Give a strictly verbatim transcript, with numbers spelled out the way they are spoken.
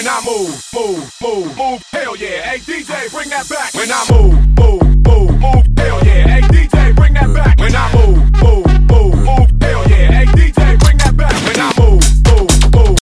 When I move, move, move, move, hell yeah. Hey D J, bring that back. When I move, move.